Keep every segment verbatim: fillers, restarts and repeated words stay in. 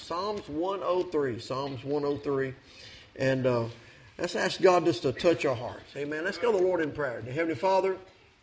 Psalms one oh three. Psalms one oh three. And uh, let's ask God just to touch our hearts. Amen. Let's go to the Lord in prayer. Dear Heavenly Father,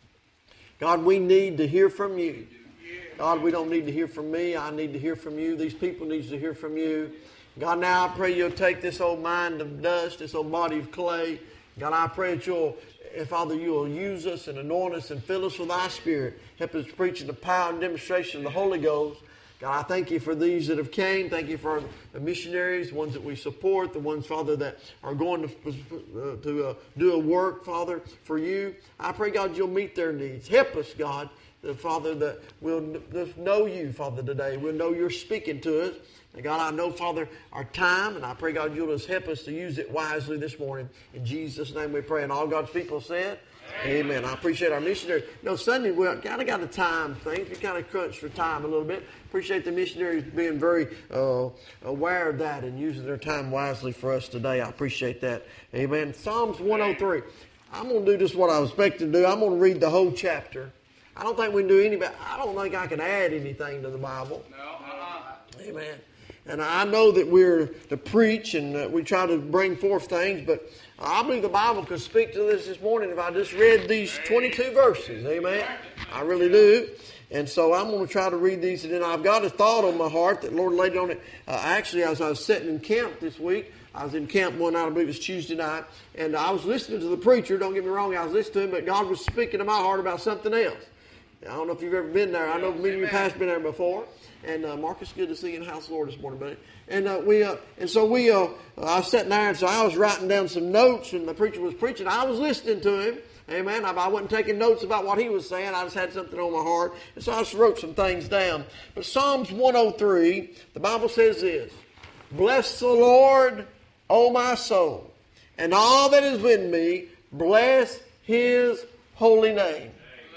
God, we need to hear from you. God, we don't need to hear from me. I need to hear from you. These people need to hear from you. God, now I pray you'll take this old mind of dust, this old body of clay. God, I pray that you'll, Father, you will use us and anoint us and fill us with thy Spirit. Help us preach in the power and demonstration of the Holy Ghost. God, I thank you for these that have came. Thank you for the missionaries, the ones that we support, the ones, Father, that are going to, uh, to uh, do a work, Father, for you. I pray, God, you'll meet their needs. Help us, God, that, Father, that we'll know you, Father, today. We'll know you're speaking to us. And God, I know, Father, our time, and I pray, God, you'll just help us to use it wisely this morning. In Jesus' name we pray. And all God's people said, Amen. Amen. I appreciate our missionaries. You know, Sunday, we kind of got a time thing. We kind of crunched for time a little bit. Appreciate the missionaries being very uh, aware of that and using their time wisely for us today. I appreciate that. Amen. Psalms one oh three. I'm going to do just what I was expecting to do. I'm going to read the whole chapter. I don't think we can do any, but I don't think I can add anything to the Bible. No. Uh-uh. Amen. And I know that we're to preach and uh, we try to bring forth things, but I believe the Bible could speak to this this morning if I just read these twenty-two verses. Amen. I really do. And so I'm going to try to read these. And then I've got a thought on my heart that the Lord laid on it. Uh, actually, as I was sitting in camp this week, I was in camp one night, I believe it was Tuesday night, and I was listening to the preacher. Don't get me wrong, I was listening to him, but God was speaking to my heart about something else. I don't know if you've ever been there. I know many of you past been there before. And uh, Marcus, good to see you in the house of the Lord this morning, buddy. And uh, we, uh, and so we, uh, I was sitting there, and so I was writing down some notes, and the preacher was preaching. I was listening to him, amen. I, I wasn't taking notes about what he was saying. I just had something on my heart, and so I just wrote some things down. But Psalms one oh three, the Bible says this: "Bless the Lord, O my soul, and all that is within me, bless His holy name.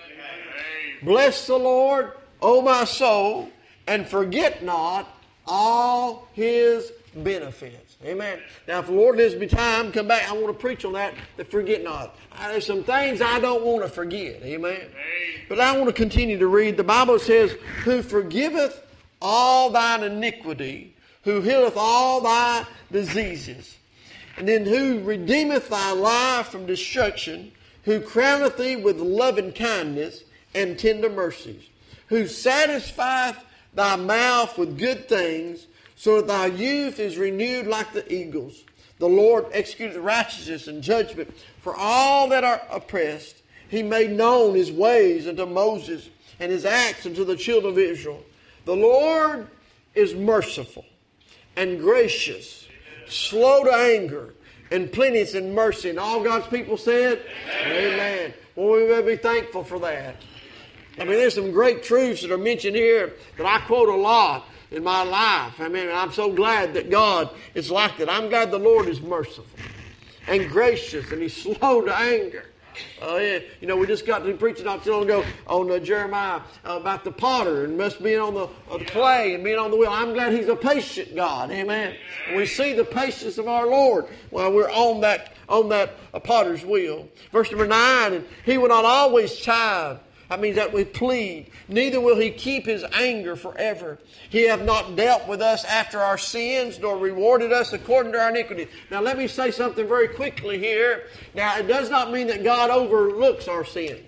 Bless the Lord, O my soul, and forget not all His benefits." Amen. Now, if the Lord gives me time, come back. I want to preach on that, the forget not. There's some things I don't want to forget. Amen. Amen. But I want to continue to read. The Bible says, "Who forgiveth all thine iniquity, who healeth all thy diseases, and then who redeemeth thy life from destruction, who crowneth thee with loving kindness and tender mercies, who satisfieth thy mouth with good things, so that thy youth is renewed like the eagles. The Lord executeth righteousness and judgment for all that are oppressed. He made known His ways unto Moses, and His acts unto the children of Israel. The Lord is merciful and gracious, slow to anger, and plenteous in mercy." And all God's people said, Amen. Amen. Well, we may be thankful for that. I mean, there's some great truths that are mentioned here that I quote a lot in my life. I mean, I'm so glad that God is like that. I'm glad the Lord is merciful and gracious, and He's slow to anger. Oh, yeah. You know, we just got to preaching not too long ago on uh, Jeremiah uh, about the potter and must being on the, uh, the clay and being on the wheel. I'm glad He's a patient God. Amen. And we see the patience of our Lord while we're on that, on that uh, potter's wheel. Verse number nine, "And He will not always chide." That means that we plead. "Neither will He keep His anger forever. He hath not dealt with us after our sins, nor rewarded us according to our iniquity." Now let me say something very quickly here. Now it does not mean that God overlooks our sins.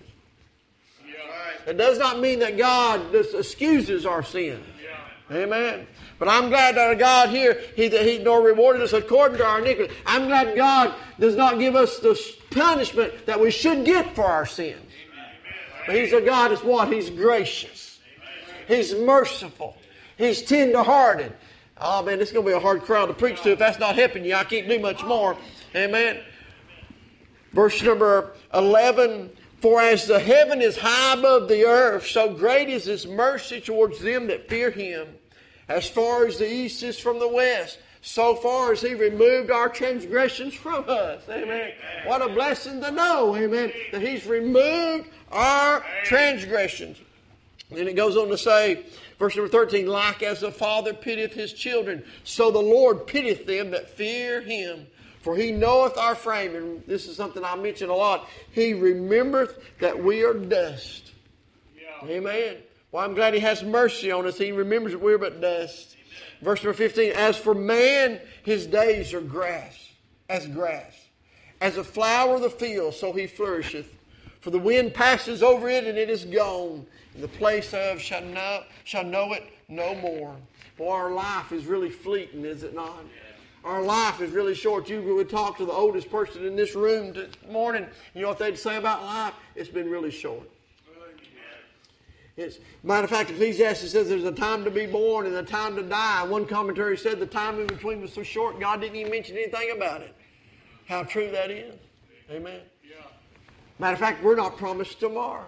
It does not mean that God just excuses our sins. Amen. But I'm glad that God here, He, he nor rewarded us according to our iniquity. I'm glad God does not give us the punishment that we should get for our sins. But He's a God that's what? He's gracious. He's merciful. He's tender-hearted. Oh, man, this is going to be a hard crowd to preach to. If that's not helping you, I can't do much more. Amen. Verse number eleven, "For as the heaven is high above the earth, so great is His mercy towards them that fear Him. As far as the east is from the west, so far as He removed our transgressions from us." Amen. What a blessing to know, amen, that He's removed our transgressions. And it goes on to say, verse number thirteen, "Like as the Father pitieth His children, so the Lord pitieth them that fear Him. For He knoweth our frame." And this is something I mention a lot. "He remembereth that we are dust." Yeah. Amen. Well, I'm glad He has mercy on us. He remembers that we're but dust. Verse number fifteen, as for man, his days are grass, as grass. As a flower of the field, so he flourisheth. For the wind passes over it, and it is gone. And the place of shall know, shall know it no more. Boy, our life is really fleeting, is it not? Our life is really short. You would talk to the oldest person in this room this morning. You know what they'd say about life? It's been really short. It's, matter of fact, Ecclesiastes says there's a time to be born and a time to die. One commentary said the time in between was so short, God didn't even mention anything about it. How true that is. Amen. Matter of fact, we're not promised tomorrow.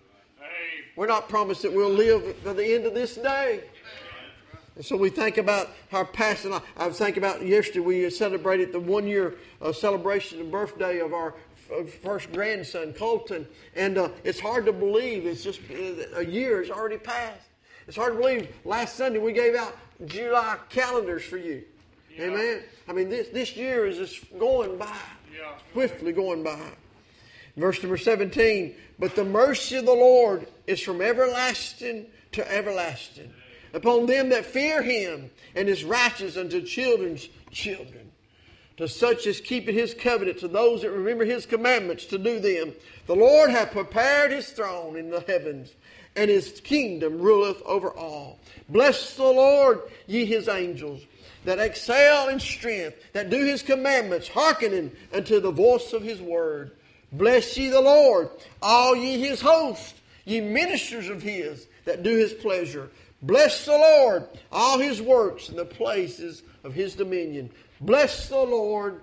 We're not promised that we'll live to the end of this day. And so we think about our past. And I, I was thinking about yesterday, we celebrated the one-year uh, celebration and birthday of our f- first grandson, Colton. And uh, it's hard to believe. It's just uh, a year has already passed. It's hard to believe. Last Sunday we gave out July calendars for you. Yeah. Amen. I mean, this, this year is just going by. Yeah. Swiftly going by. Verse number seventeen, but the mercy of the Lord is from everlasting to everlasting upon them that fear Him, and is righteous unto children's children. To such as keeping His covenant, to those that remember His commandments to do them. The Lord hath prepared His throne in the heavens, and His kingdom ruleth over all. Bless the Lord, ye His angels, that excel in strength, that do His commandments, hearkening unto the voice of His word. Bless ye the Lord, all ye His hosts, ye ministers of His, that do His pleasure. Bless the Lord, all His works in the places of His dominion. Bless the Lord,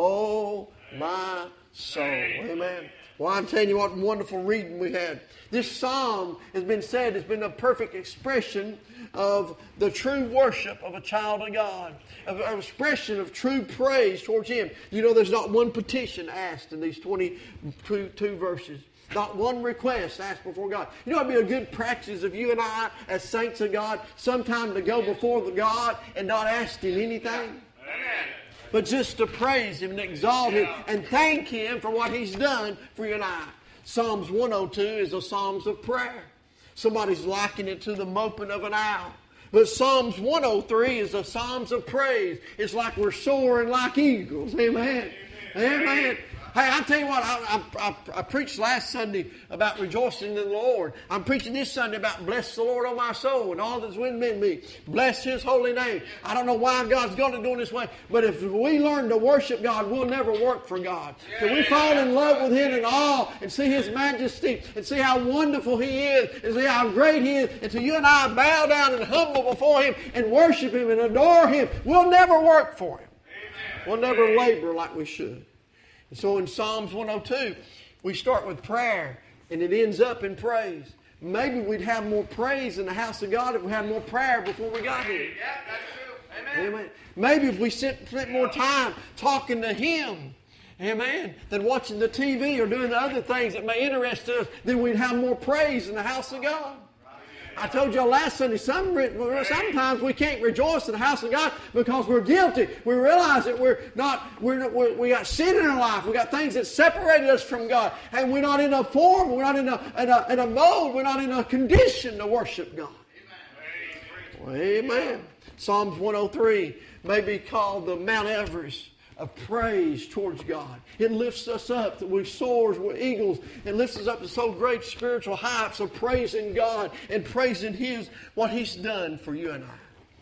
oh my soul. Amen. Well, I'm telling you what wonderful reading we had. This psalm has been said has been a perfect expression of the true worship of a child of God, of an expression of true praise towards Him. You know, there's not one petition asked in these twenty-two two verses. Not one request asked before God. You know, it'd be a good practice of you and I, as saints of God, sometime to go before the God and not ask Him anything. Amen. But just to praise Him and exalt Him and thank Him for what He's done for you and I. Psalms one oh two is a Psalms of prayer. Somebody's likened it to the moping of an owl. But Psalms one oh three is a Psalms of praise. It's like we're soaring like eagles. Amen. Amen. Amen. Hey, I tell you what, I, I, I, I preached last Sunday about rejoicing in the Lord. I'm preaching this Sunday about bless the Lord, O my soul, and all that's within me. Bless His holy name. I don't know why God's going to do it this way, but if we learn to worship God, we'll never work for God. Till we fall in love with Him in awe and see His majesty and see how wonderful He is and see how great He is, until you and I bow down and humble before Him and worship Him and adore Him, we'll never work for Him. We'll never labor like we should. And so in Psalms one oh two, we start with prayer, and it ends up in praise. Maybe we'd have more praise in the house of God if we had more prayer before we got here. Yeah, that's true. Amen. Amen. Maybe if we spent more time talking to Him, amen, than watching the T V or doing the other things that may interest us, then we'd have more praise in the house of God. I told y'all last Sunday, some, sometimes we can't rejoice in the house of God because we're guilty. We realize that we're not, we're not we're, we got sin in our life. We got things that separated us from God. And we're not in a form, we're not in a, in a, in a mode, we're not in a condition to worship God. Amen. Well, amen. Psalms one oh three may be called the Mount Everest of praise towards God. It lifts us up that we soar with eagles and lifts us up to so great spiritual heights of praising God and praising His, what He's done for you and I.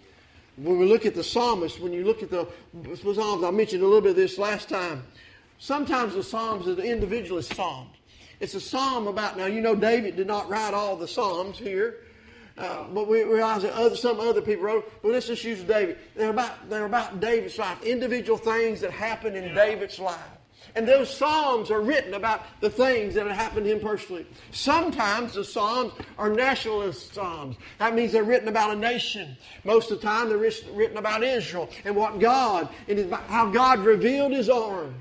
When we look at the psalmist, when you look at the Psalms, I mentioned a little bit of this last time. Sometimes the Psalms are the individualist Psalms. It's a psalm about, now you know David did not write all the Psalms here. Uh, but we realize that other, some other people wrote. But let's just use David. They're about they're about David's life, individual things that happened in David's life, and those psalms are written about the things that had happened to him personally. Sometimes the psalms are nationalist psalms. That means they're written about a nation. Most of the time, they're written about Israel and what God and how God revealed His arm.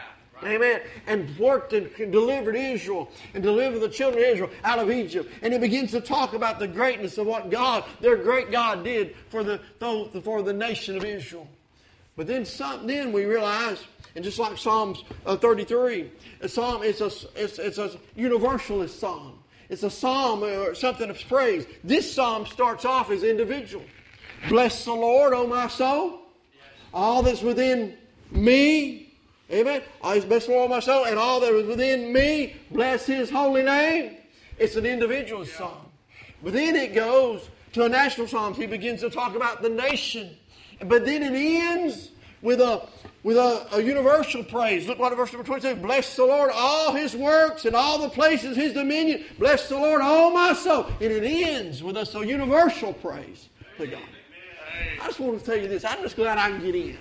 Amen. And worked and delivered Israel and delivered the children of Israel out of Egypt. And it begins to talk about the greatness of what God, their great God, did for the for the nation of Israel. But then some, then we realize, and just like Psalms thirty-three, a psalm it's a it's, it's a universalist psalm. It's a psalm or something of praise. This psalm starts off as individual. Bless the Lord, O my soul. All that's within me. Amen. Bless the Lord, O my soul. And all that is within me, bless His holy name. It's an individual psalm. But then it goes to a national psalm. He begins to talk about the nation. But then it ends with a with a, a universal praise. Look what verse number twenty-two. Bless the Lord, all His works and all the places His dominion. Bless the Lord, all my soul. And it ends with a so universal praise to God. I just want to tell you this. I'm just glad I can get in.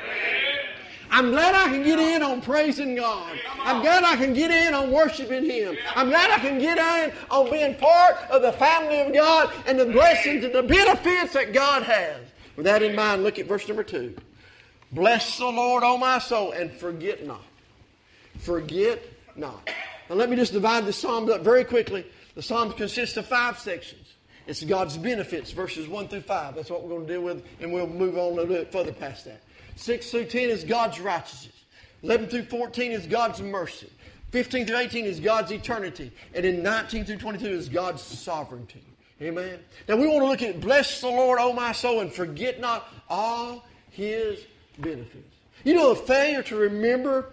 I'm glad I can get in on praising God. I'm glad I can get in on worshiping Him. I'm glad I can get in on being part of the family of God and the blessings and the benefits that God has. With that in mind, look at verse number two. Bless the Lord, O my soul, and forget not. Forget not. Now let me just divide the Psalms up very quickly. The Psalms consist of five sections. It's God's benefits, verses one through five. That's what we're going to deal with, and we'll move on a little bit further past that. six through ten is God's righteousness. eleven through fourteen is God's mercy. fifteen through eighteen is God's eternity. And in nineteen through twenty-two is God's sovereignty. Amen. Now we want to look at bless the Lord, O my soul, and forget not all His benefits. You know, the failure to remember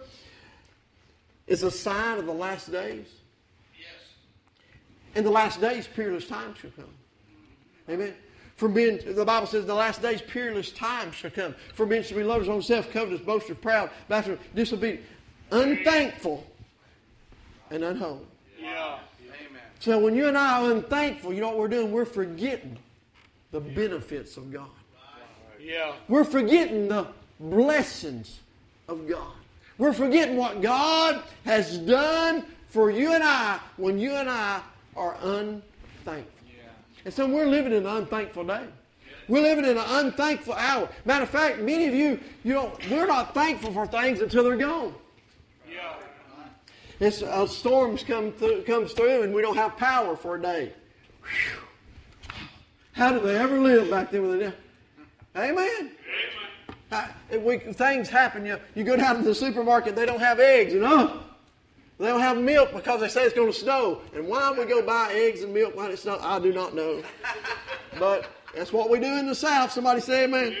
is a sign of the last days. Yes. In the last days, peerless times shall come. Amen. From being, the Bible says, in the last days, peerless times shall come. For men shall be lovers of self, covetous, boasters, proud, bashful, disobedient, unthankful, and unholy. Yeah. Amen. So when you and I are unthankful, you know what we're doing? We're forgetting the benefits of God. Yeah. We're forgetting the blessings of God. We're forgetting what God has done for you and I when you and I are unthankful. And so we're living in an unthankful day. We're living in an unthankful hour. Matter of fact, many of you, you know, we're not thankful for things until they're gone. Yeah. It's, a storm come through, comes through and we don't have power for a day. Whew. How did they ever live back then with it? Amen. Uh, we, things happen. You, you go down to the supermarket, they don't have eggs. You know? They don't have milk because they say it's going to snow. And why we go buy eggs and milk when it snows, I do not know. But that's what we do in the South. Somebody say amen.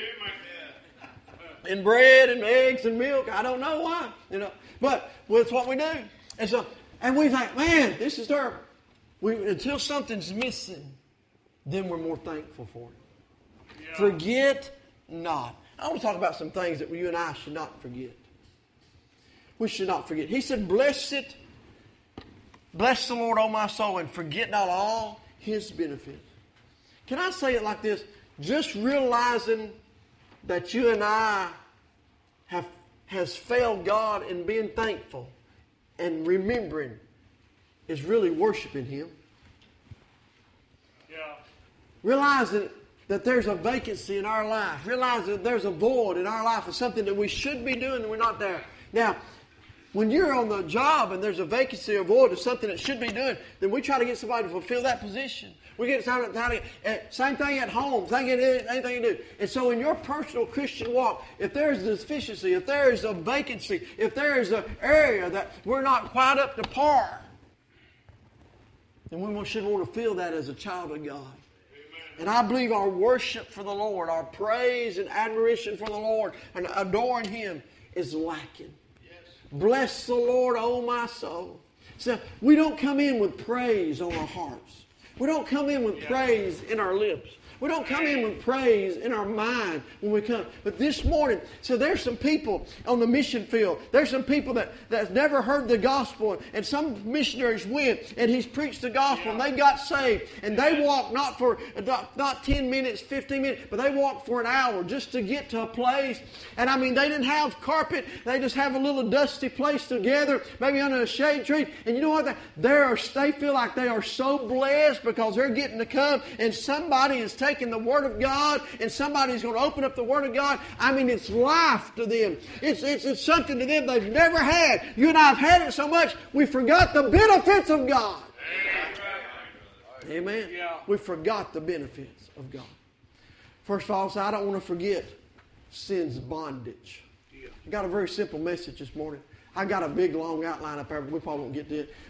And bread and eggs and milk. I don't know why. You know, but well, it's what we do. And so, and we think, man, this is terrible. We, until something's missing, then we're more thankful for it. Yeah. Forget not. I want to talk about some things that you and I should not forget. We should not forget. He said, bless it. Bless the Lord, O my soul, and forget not all His benefits. Can I say it like this? Just realizing that you and I have has failed God in being thankful and remembering is really worshiping Him. Yeah. Realizing that there's a vacancy in our life. Realizing that there's a void in our life of something that we should be doing and we're not there. Now, when you're on the job and there's a vacancy or void of something that should be doing, then we try to get somebody to fulfill that position. We get somebody to, same thing at home, same thing, anything you do. And so in your personal Christian walk, if there's a deficiency, if there is a vacancy, if there is an area that we're not quite up to par, then we should want to feel that as a child of God. And I believe our worship for the Lord, our praise and admiration for the Lord, and adoring Him is lacking. Bless the Lord, O my soul. So we don't come in with praise on our hearts. We don't come in with praise in our lips. We don't come in with praise in our mind when we come. But this morning, so there's some people on the mission field. There's some people that, that's never heard the gospel. And some missionaries went and he's preached the gospel and they got saved. And they walked not for not, not ten minutes, fifteen minutes, but they walked for an hour just to get to a place. And I mean, they didn't have carpet. They just have a little dusty place together, maybe under a shade tree. And you know what? They, are, they feel like they are so blessed because they're getting to come and somebody is taking taking the Word of God and somebody's going to open up the Word of God. I mean, it's life to them. It's, it's, it's something to them they've never had. You and I have had it so much, we forgot the benefits of God. Amen. Amen. Yeah. We forgot the benefits of God. First of all, so I don't want to forget sin's bondage. Yeah. I got a very simple message this morning. I got a big, long outline up there, but we probably won't get to it. But, but I want to get this in line if I can. I'm telling you what,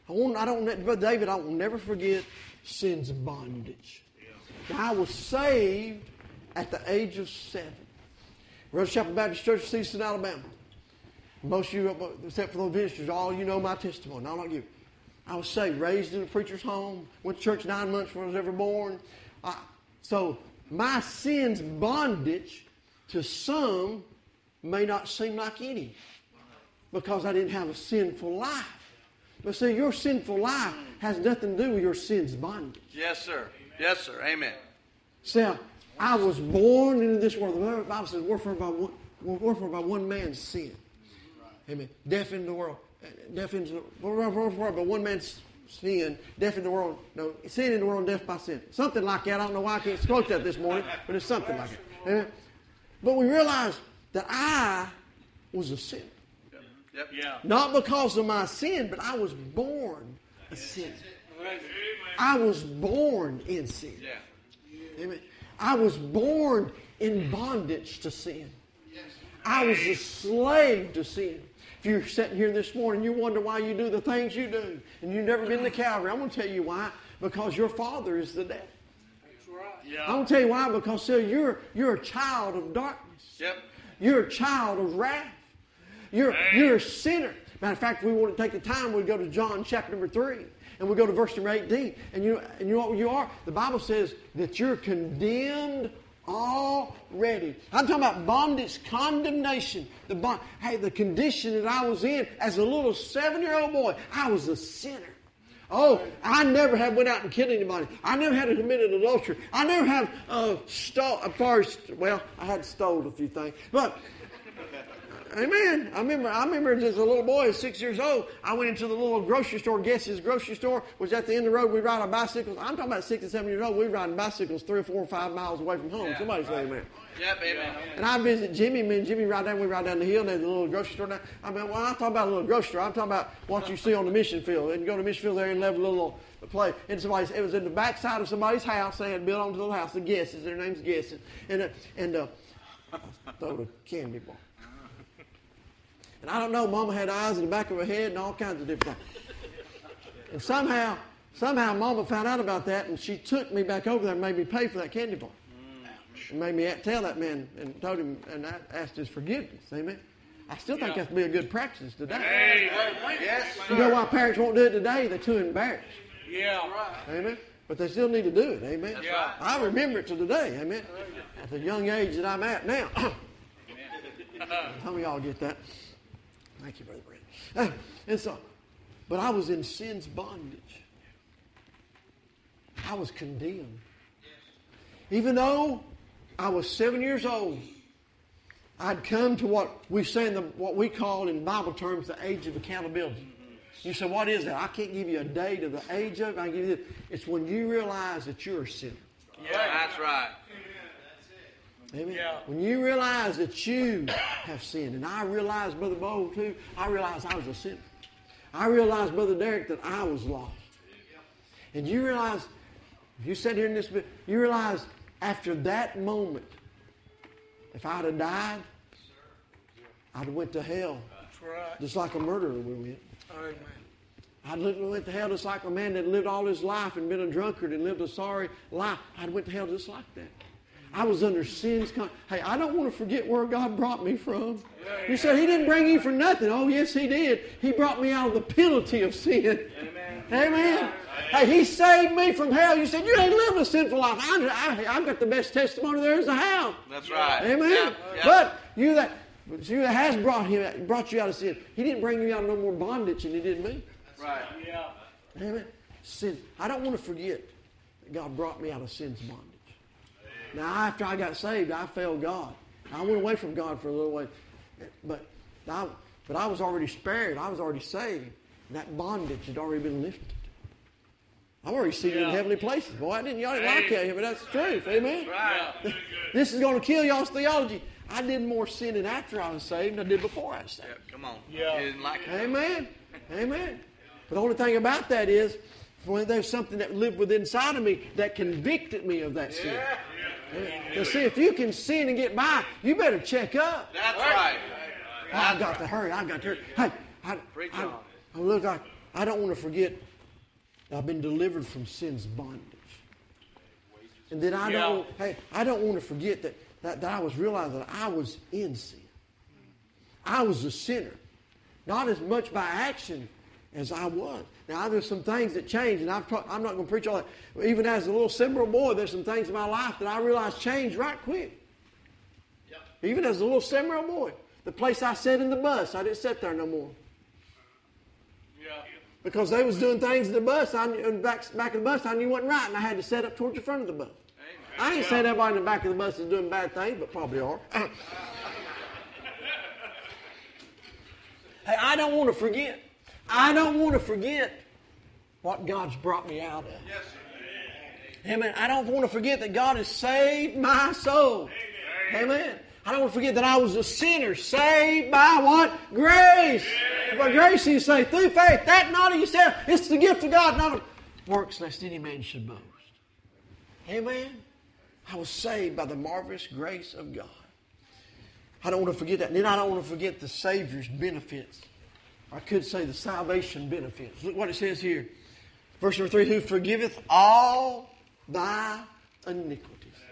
I won't, I don't, Brother David, I will never forget sin's bondage. Now, I was saved at the age of seven. Rose Chapel Baptist Church of Season, Alabama. Most of you, except for those visitors, all you know my testimony. Not like you. I was saved, raised in a preacher's home, went to church nine months before I was ever born. I, so my sin's bondage to some may not seem like any, because I didn't have a sinful life. But see, your sinful life has nothing to do with your sin's bondage. Yes, sir. Yes, sir. Amen. See, I was born into this world. The Bible says, wherefore by one, wherefore by one man's sin. Amen. Death in the world. Death in the world by one man's sin. Death in the world. No, sin in the world, death by sin. Something like that. I don't know why I can't quote that this morning, but it's something like it. Amen. But we realized that I was a sinner. Yep. Yeah. Not because of my sin, but I was born a sinner. I was born in sin. Yeah. Amen. I was born in bondage to sin. I was a slave to sin. If you're sitting here this morning, you wonder why you do the things you do, and you've never been to Calvary, I'm going to tell you why. Because your father is the devil. That's right. Yeah. I'm going to tell you why. Because so you're you're a child of darkness. Yep. You're a child of wrath. You're, you're a sinner. Matter of fact, if we want to take the time, we'd go to John chapter number three. And we go to verse number eighteen. And you, and you know what you are? The Bible says that you're condemned already. I'm talking about bondage, condemnation. The bond, hey, the condition that I was in as a little seven-year-old boy, I was a sinner. Oh, I never have went out and killed anybody. I never had committed adultery. I never have uh, stole, as far as, well, I had stole a few things. But... Amen. I remember I remember as a little boy, six years old, I went into the little grocery store, Guess's grocery store, which at the end of the road we ride on bicycles. I'm talking about six and seven years old, we riding bicycles three or four or five miles away from home. Yeah, Somebody say amen. Yep, amen. And I visit Jimmy, me and Jimmy ride down, we ride down the hill, and there's a little grocery store down. I mean, well, I'm talking about a little grocery store. I'm talking about what you see on the mission field. And you go to the mission field there and level a little play. And somebody's, it was in the backside of somebody's house. They had built onto the little house, the Guesses. Their name's Guesses. And, uh, and uh, throw the candy bar. And I don't know, Mama had eyes in the back of her head and all kinds of different things. And somehow, somehow Mama found out about that, and she took me back over there and made me pay for that candy bar. And made me tell that man and told him and I asked his forgiveness. Amen. I still think yeah. that's be a good practice today. Hey, yes, you know why parents won't do it today? They're too embarrassed. Yeah. Amen. But they still need to do it. Amen. That's right. I remember it to today. Amen. At the young age that I'm at now. Some of y'all get that. Thank you, Brother Brent. And so, but I was in sin's bondage. I was condemned. Even though I was seven years old, I'd come to what we say in the, what we call in Bible terms the age of accountability. You say, what is that? I can't give you a date of the age of it. I can give you this. It's when you realize that you're a sinner. Yeah, that's right. Amen. Yeah. When you realize that you have sinned, and I realized, Brother Bo, too, I realized I was a sinner. I realized, Brother Derek, that I was lost. And you realize, if you sat here in this bit, you realize after that moment, if I'd have died, I'd have went to hell. That's right. Just like a murderer would went. Amen. I'd went to hell just like a man that lived all his life and been a drunkard and lived a sorry life. I'd went to hell just like that. I was under sin's con- Hey, I don't want to forget where God brought me from. You said He didn't bring you for nothing. Oh, yes, He did. He brought me out of the penalty of sin. Amen. Amen. Hey, He saved me from hell. You said, you ain't living a sinful life. I, I, I've got the best testimony there is to have. That's right. Amen. Yeah. Yeah. But you that, you that has brought him, brought you out of sin, He didn't bring you out of no more bondage than He did me. Right. Yeah. Amen. Sin. I don't want to forget that God brought me out of sin's bondage. Now, after I got saved, I failed God. I went away from God for a little while. But I, but I was already spared. I was already saved. That bondage had already been lifted. I'm already seated yeah. in heavenly places. Boy, I didn't, y'all didn't like that, but that's the truth. Amen? Right. This is going to kill y'all's theology. I did more sinning after I was saved than I did before I was saved. Yeah, come on. Yeah. You didn't like it. Amen. Amen. But the only thing about that is, when there's something that lived within inside of me that convicted me of that sin. Yeah. To see if you can sin and get by, you better check up. That's right. I've got to hurry. I've got to hurry. Hey, I, I, I look like I don't want to forget that I've been delivered from sin's bondage. And then I don't, yeah. hey, I don't want to forget that, that, that I was realizing that I was in sin. I was a sinner. Not as much by action as I was. Now, there's some things that changed, and I've talk, I'm not going to preach all that. Even as a little seminary boy, there's some things in my life that I realized changed right quick. Yep. Even as a little seminary boy. The place I sat in the bus, I didn't sit there no more. Yeah. Because they was doing things in the bus, I knew, back, back in the bus, I knew wasn't right, and I had to set up towards the front of the bus. Amen. I ain't saying everybody in the back of the bus is doing bad things, but probably are. Hey, I don't want to forget. I don't want to forget what God's brought me out of. Yes, amen. I don't want to forget that God has saved my soul. Amen. Amen. I don't want to forget that I was a sinner saved by what? Grace. Amen. By grace, He say, through faith, that not of yourself. It's the gift of God, not of works, lest any man should boast. Amen. I was saved by the marvelous grace of God. I don't want to forget that. And then I don't want to forget the Savior's benefits. I could say the salvation benefits. Look what it says here. Verse number three, who forgiveth all thy iniquities.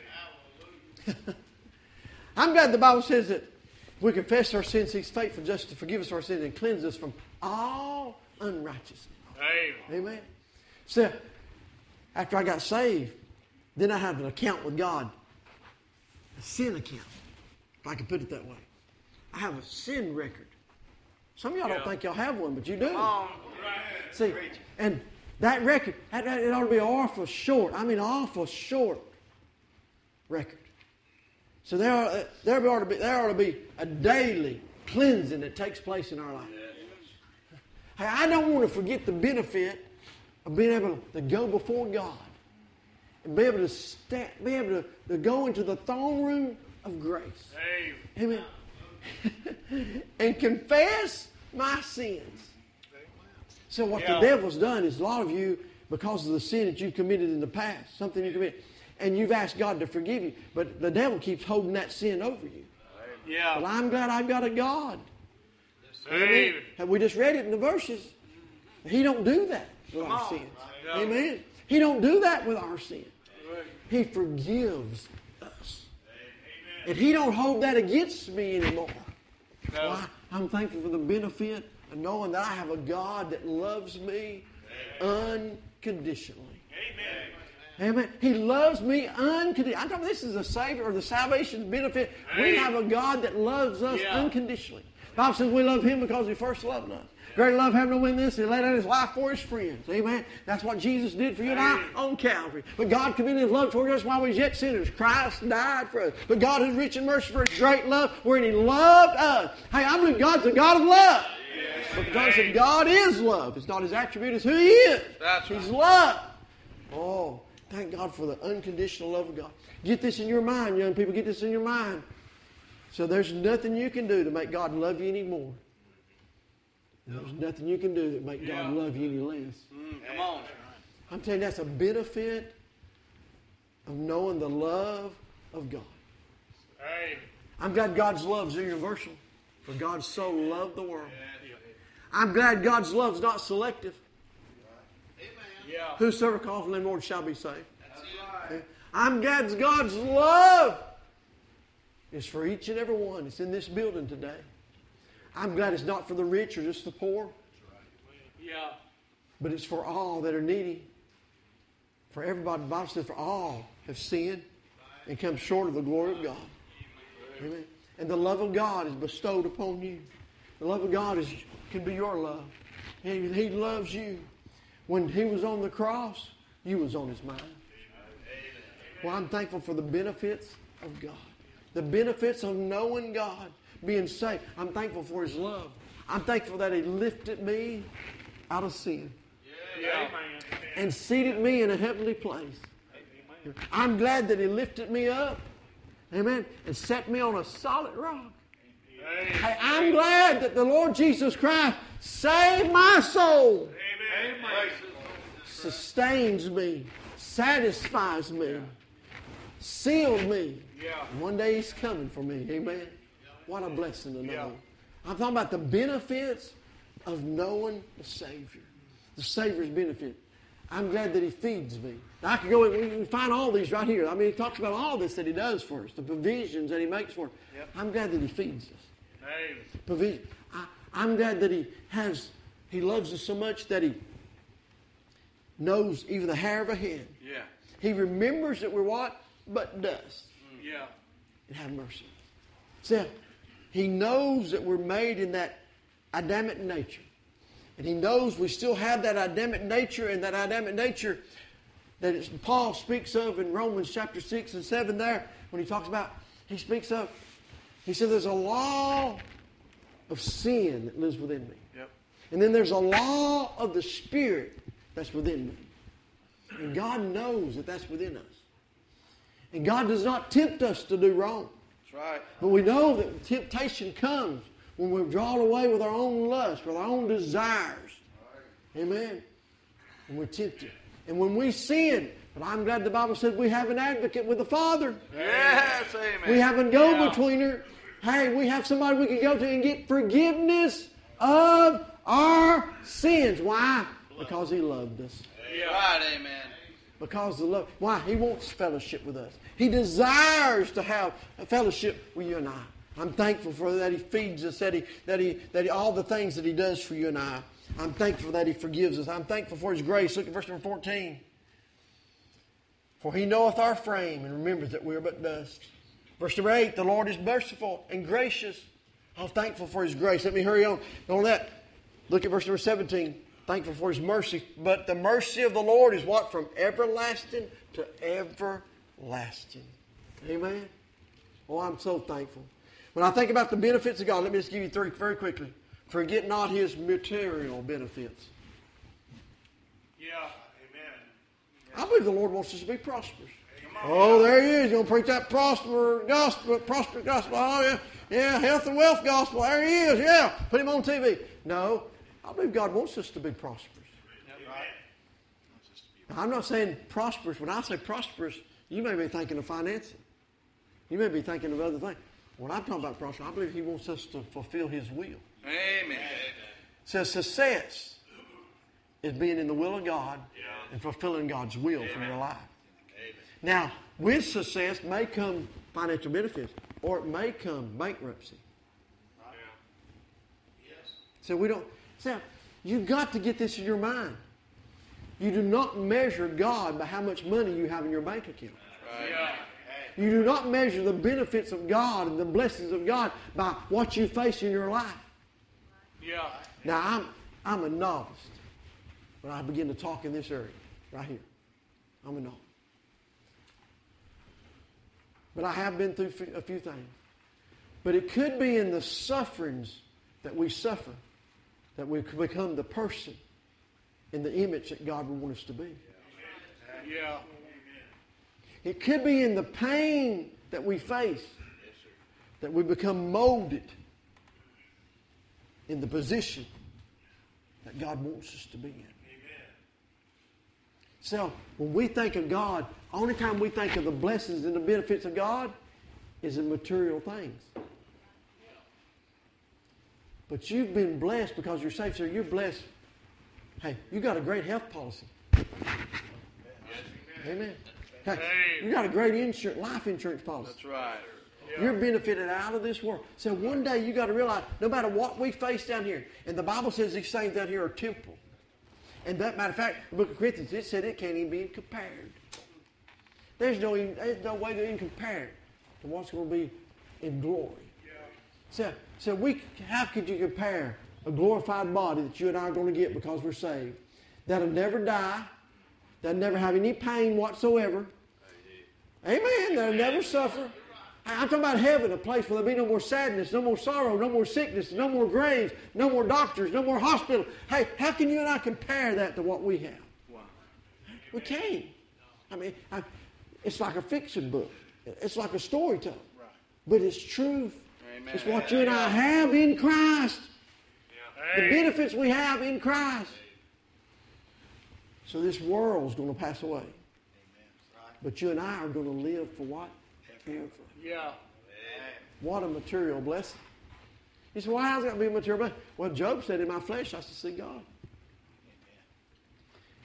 I'm glad the Bible says that if we confess our sins, He's faithful just to forgive us our sins and cleanse us from all unrighteousness. Amen. Amen. So, after I got saved, then I have an account with God. A sin account. If I can put it that way. I have a sin record. Some of y'all yeah. don't think y'all have one, but you do. Oh, right. See, and that record, that, that, it ought to be awful short. I mean, awful short record. So there, ought, there, ought to be, there ought to be a daily cleansing that takes place in our life. Yes. Hey, I don't want to forget the benefit of being able to go before God and be able to stand, be able to, to go into the throne room of grace. Amen. Amen. And confess my sins. So what yeah. the devil's done is a lot of you, because of the sin that you committed in the past, something you committed, and you've asked God to forgive you, but the devil keeps holding that sin over you. Yeah. But I'm glad I've got a God. Amen. Amen. We just read it in the verses. He don't do that with our sins. Amen. He don't do that with our sin. He forgives us. And He don't hold that against me anymore. No. Well, I, I'm thankful for the benefit of knowing that I have a God that loves me Amen. unconditionally. Amen. Amen. He loves me unconditionally. I'm talking this is the Savior or the salvation's benefit. Amen. We have a God that loves us yeah. unconditionally. The Bible says we love Him because He first loved us. Great love having no win this, He laid down His life for His friends. Amen. That's what Jesus did for you and I on Calvary. But God commended His love toward us while we were yet sinners. Christ died for us. But God is rich in mercy for His great love, wherein He loved us. Hey, I believe God's a God of love. Yes. But God said God is love. It's not His attribute, it's who He is. That's He's right. love. Oh, thank God for the unconditional love of God. Get this in your mind, young people. Get this in your mind. So there's nothing you can do to make God love you anymore. There's nothing you can do that make yeah. God love you any less. Mm, come on. I'm telling you, that's a benefit of knowing the love of God. Hey. I'm glad God's love is universal. For God so loved the world. Yeah. I'm glad God's love is not selective. Amen. Yeah. Whosoever calls on the Lord shall be saved. That's right. I'm glad God's love is for each and every one that's in this building today. I'm glad it's not for the rich or just the poor. Yeah. But it's for all that are needy. For everybody, the Bible says, for all have sinned and come short of the glory of God. Amen. And the love of God is bestowed upon you. The love of God is can be your love. And He loves you. When He was on the cross, you was on His mind. Well, I'm thankful for the benefits of God. The benefits of knowing God. Being saved. I'm thankful for His love. I'm thankful that He lifted me out of sin. Yeah. And seated me in a heavenly place. Amen. I'm glad that He lifted me up. Amen. And set me on a solid rock. Hey, I'm glad that the Lord Jesus Christ saved my soul. Amen. Sustains me. Satisfies me. Sealed me. Yeah. One day He's coming for me. Amen. What a blessing to know. Yeah. I'm talking about the benefits of knowing the Savior. the Savior's benefit. I'm glad that He feeds me. Now, I could go and we can find all these right here. I mean, He talks about all this that He does for us, the provisions that He makes for us. Yep. I'm glad that He feeds us. Amen. Provision. I, I'm glad that He has, He loves us so much that He knows even the hair of a head. Yeah. He remembers that we're what? But dust. Yeah. And have mercy. So, He knows that we're made in that Adamic nature. And He knows we still have that Adamic nature, and that Adamic nature that it's, Paul speaks of in Romans chapter six and seven there, when he talks about, he speaks of, he said there's a law of sin that lives within me. Yep. And then there's a law of the Spirit that's within me. And God knows that that's within us. And God does not tempt us to do wrong. That's right. But we know that temptation comes when we're drawn away with our own lust, with our own desires. Amen. And we're tempted. And when we sin, but I'm glad the Bible said we have an advocate with the Father. Yes, amen. We have a go-betweener. Yeah. Hey, we have somebody we can go to and get forgiveness of our sins. Why? Because He loved us. Yeah. Right, amen. Because of love. Why? He wants fellowship with us. He desires to have a fellowship with you and I. I'm thankful for that He feeds us, that He, that He, that he, all the things that He does for you and I. I'm thankful that He forgives us. I'm thankful for His grace. Look at verse number fourteen. For He knoweth our frame and remembers that we are but dust. Verse number eight, the Lord is merciful and gracious. I'm thankful for His grace. Let me hurry on. On that, look at verse number seventeen. Thankful for His mercy. But the mercy of the Lord is what? From everlasting to everlasting. Amen? Oh, I'm so thankful. When I think about the benefits of God, let me just give you three very quickly. Forget not His material benefits. Yeah. Amen. I believe the Lord wants us to be prosperous. Oh, there He is. He's going to preach that prosper gospel, prosperous gospel. Oh, yeah. Yeah, health and wealth gospel. There He is. Yeah. Put Him on T V. No. I believe God wants us to be prosperous. Now, I'm not saying prosperous. When I say prosperous, you may be thinking of financing. You may be thinking of other things. When I'm talking about prosperous, I believe He wants us to fulfill His will. Amen. So success is being in the will of God and fulfilling God's will Amen. For your life. Amen. Now, with success may come financial benefits, or it may come bankruptcy. Yes. So we don't. So you've got to get this in your mind. You do not measure God by how much money you have in your bank account. Right. Yeah. You do not measure the benefits of God and the blessings of God by what you face in your life. Yeah. Now, I'm I'm a novice when I begin to talk in this area, right here. I'm a novice. But I have been through a few things. But it could be in the sufferings that we suffer that we could become the person in the image that God would want us to be. Yeah. It could be in the pain that we face that we become molded in the position that God wants us to be in. So, when we think of God, only time we think of the blessings and the benefits of God is in material things. But you've been blessed because you're saved, so you're blessed. Hey, you got a great health policy. Amen. Hey, you got a great insurance, life insurance policy. That's right. You're benefited out of this world. So one day you got to realize, no matter what we face down here, and the Bible says these things down here are temporal. And that matter of fact, the book of Corinthians, it said it can't even be compared. There's no, there's no way to even compare it to what's going to be in glory. So, so we, how could you compare a glorified body that you and I are going to get because we're saved? That'll never die. That'll never have any pain whatsoever. Amen. That'll never suffer. I'm talking about heaven, a place where there'll be no more sadness, no more sorrow, no more sickness, no more graves, no more doctors, no more hospital. Hey, how can you and I compare that to what we have? Wow. We can't. I mean, I, it's like a fiction book. It's like a story time. Right. But it's truth. Amen. It's what you and I have in Christ. Yeah. The benefits we have in Christ. So this world's going to pass away. Amen. But you and I are going to live for what? Forever. Yeah. What a material blessing. You say, well, how's it got to be a material blessing? Well, Job said, in my flesh I shall see God.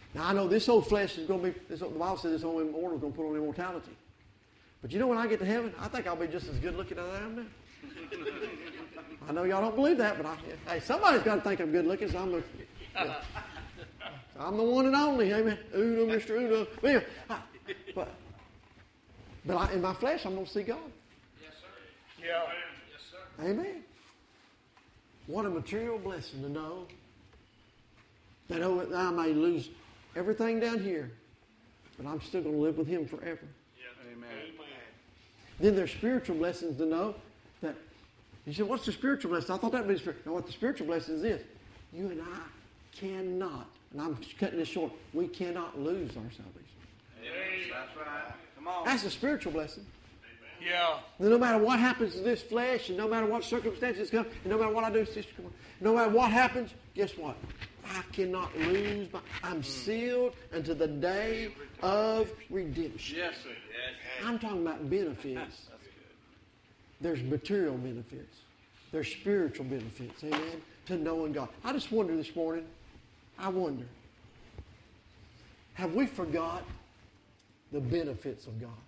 Now, I know this old flesh is going to be, this, the Bible says this old order is going to put on immortality. But you know, when I get to heaven, I think I'll be just as good looking as I am now. I know y'all don't believe that, but I, hey, somebody's got to think I'm good looking, so I'm the, yeah. I'm the one and only. Amen. Uno, Mister Uno. But, anyway, I, but, but I, in my flesh, I'm going to see God. Yes, sir. Yeah. Yes, sir. Amen. What a material blessing to know that oh, I may lose everything down here, but I'm still going to live with Him forever. Yeah. Amen. Then there's spiritual blessings to know that, you said, what's the spiritual blessing? I thought that would be spiritual. Now, what the spiritual blessing is this. You and I cannot, and I'm cutting this short, we cannot lose our salvation. Amen. That's right. Come on. That's a spiritual blessing. Yeah. That no matter what happens to this flesh, and no matter what circumstances come, and no matter what I do, sister, come on, no matter what happens, guess what? I cannot lose my, I'm sealed unto the day of redemption. Yes, sir. Yes. I'm talking about benefits. There's material benefits. There's spiritual benefits, amen, to knowing God. I just wonder this morning, I wonder, have we forgot the benefits of God?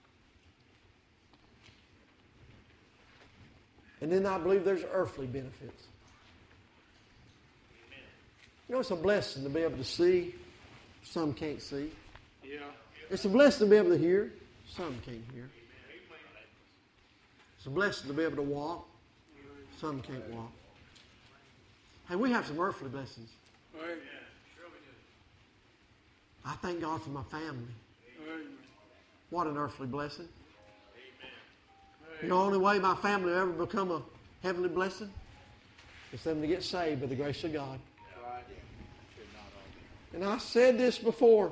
And then I believe there's earthly benefits. You know, it's a blessing to be able to see. Some can't see. Yeah. It's a blessing to be able to hear. Some can't hear. It's a blessing to be able to walk. Some can't walk. Hey, we have some earthly blessings. I thank God for my family. What an earthly blessing. You know, the only way my family will ever become a heavenly blessing is them to get saved by the grace of God. And I said this before.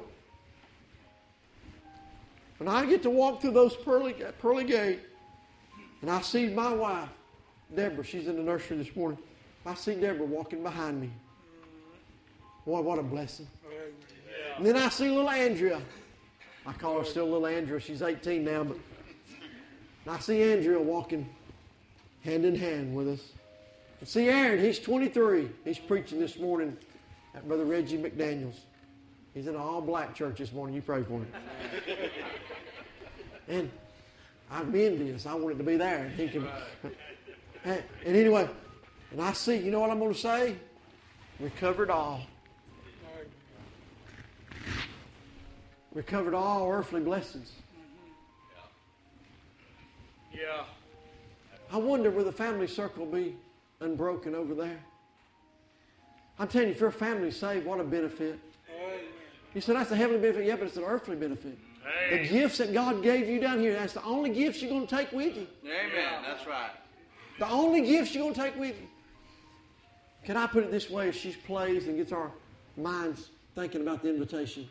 When I get to walk through those pearly, pearly gate, and I see my wife, Deborah, she's in the nursery this morning. I see Deborah walking behind me. Boy, what a blessing. And then I see little Andrea. I call her still little Andrea. She's eighteen now, but and I see Andrea walking hand in hand with us. And see Aaron, he's twenty-three. He's preaching this morning at Brother Reggie McDaniels. He's in an all-black church this morning. You pray for him. And I'm envious. I want it to be there. And, he can, and anyway, and I see, you know what I'm going to say? We covered all. We covered all earthly blessings. Yeah. I wonder will the family circle be unbroken over there? I'm telling you, if your family's saved, what a benefit. You said that's a heavenly benefit. Yeah, but it's an earthly benefit. Hey. The gifts that God gave you down here, that's the only gifts you're going to take with you. Amen. That's right. The only gifts you're going to take with you. Can I put it this way as she plays and gets our minds thinking about the invitation?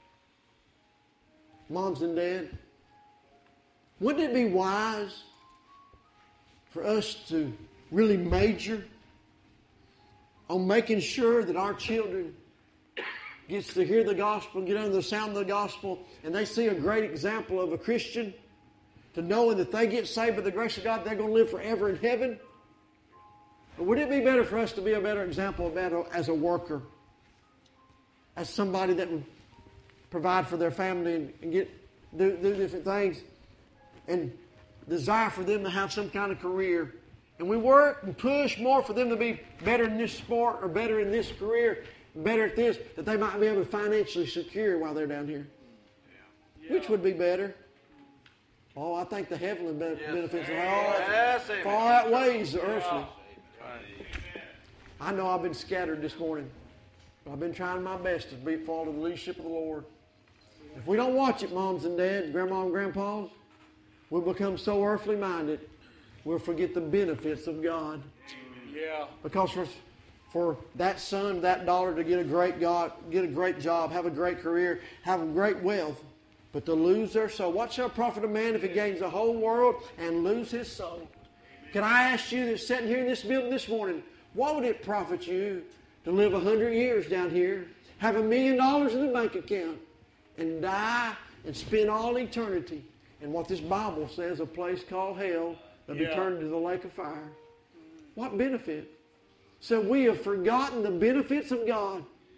Moms and Dad, wouldn't it be wise for us to really major on making sure that our children gets to hear the gospel, get under the sound of the gospel, and they see a great example of a Christian, to knowing that they get saved by the grace of God, they're going to live forever in heaven? Or would it be better for us to be a better example of that as a worker, as somebody that would provide for their family and, and get do, do different things, and desire for them to have some kind of career? And we work and push more for them to be better in this sport or better in this career, better at this, that they might be able to financially secure while they're down here. Yeah. Yeah. Which would be better? Oh, I think the heavenly be- yes. benefits of all yes, far outweighs the earthly. Yeah. I know I've been scattered this morning, but I've been trying my best to be follow the leadership of the Lord. If we don't watch it, moms and dads, grandma and grandpas, we'll become so earthly minded, we'll forget the benefits of God. Yeah. Because for for that son, that daughter to get a great God, get a great job, have a great career, have a great wealth, but to lose their soul. What shall profit a man if he gains the whole world and lose his soul? Can I ask you that's sitting here in this building this morning, what would it profit you to live a hundred years down here, have a million dollars in the bank account, and die and spend all eternity in what this Bible says, a place called hell, to be Yeah. turned into the lake of fire? What benefit? So we have forgotten the benefits of God.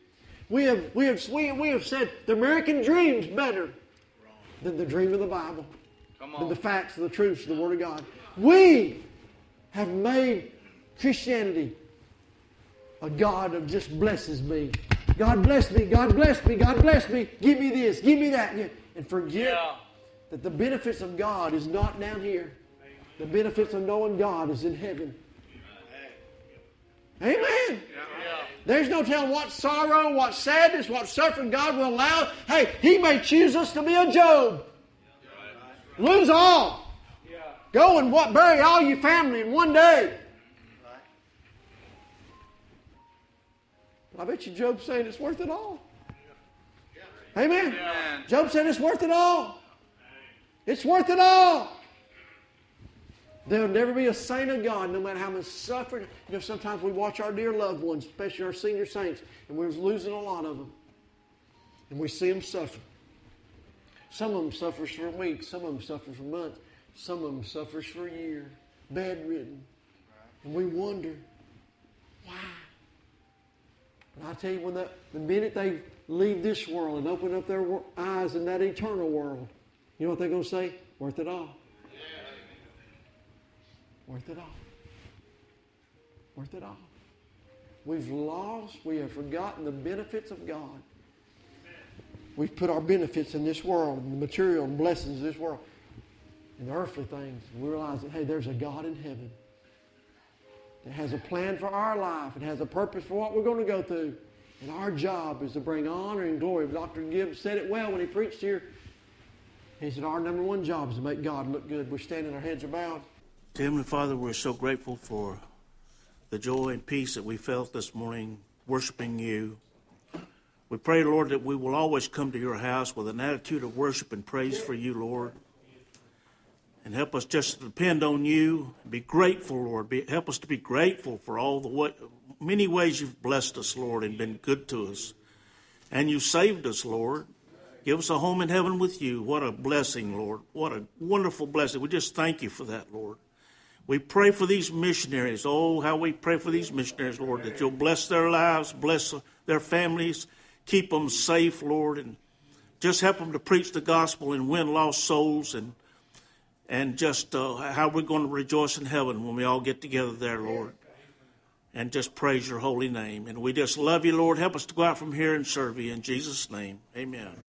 We have, we have, we, we have said the American dream's better than the dream of the Bible, Come on. than the facts, the truths, the Word of God. We have made Christianity a God that just blesses me. God bless me, God bless me, God bless me. Give me this, give me that. And forget Yeah. that the benefits of God is not down here. The benefits of knowing God is in heaven. Amen. Yeah. There's no telling what sorrow, what sadness, what suffering God will allow. Hey, He may choose us to be a Job. Lose all. Yeah. Go and what bury all your family in one day. I bet you Job's saying it's worth it all. Amen. Amen. Job said it's worth it all. It's worth it all. There'll never be a saint of God, no matter how much suffering. You know, sometimes we watch our dear loved ones, especially our senior saints, and we're losing a lot of them. And we see them suffer. Some of them suffers for weeks. Some of them suffer for months. Some of them suffers for a year. Bedridden. And we wonder, why? And I tell you, when that, the minute they leave this world and open up their eyes in that eternal world, you know what they're going to say? Worth it all. Worth it all. Worth it all. We've lost, we have forgotten the benefits of God. We've put our benefits in this world, and the material and blessings of this world, and the earthly things. And we realize that, hey, there's a God in heaven that has a plan for our life and has a purpose for what we're going to go through. And our job is to bring honor and glory. Doctor Gibbs said it well when he preached here. He said, our number one job is to make God look good. We're standing, our heads are bowed. Heavenly Father, we're so grateful for the joy and peace that we felt this morning worshiping you. We pray, Lord, that we will always come to your house with an attitude of worship and praise for you, Lord. And help us just to depend on you and be grateful, Lord. Be, help us to be grateful for all the way, many ways you've blessed us, Lord, and been good to us. And you saved us, Lord. Give us a home in heaven with you. What a blessing, Lord. What a wonderful blessing. We just thank you for that, Lord. We pray for these missionaries. Oh, how we pray for these missionaries, Lord, that you'll bless their lives, bless their families, keep them safe, Lord, and just help them to preach the gospel and win lost souls, and and just uh, how we're going to rejoice in heaven when we all get together there, Lord, and just praise your holy name. And we just love you, Lord. Help us to go out from here and serve you in Jesus' name. Amen.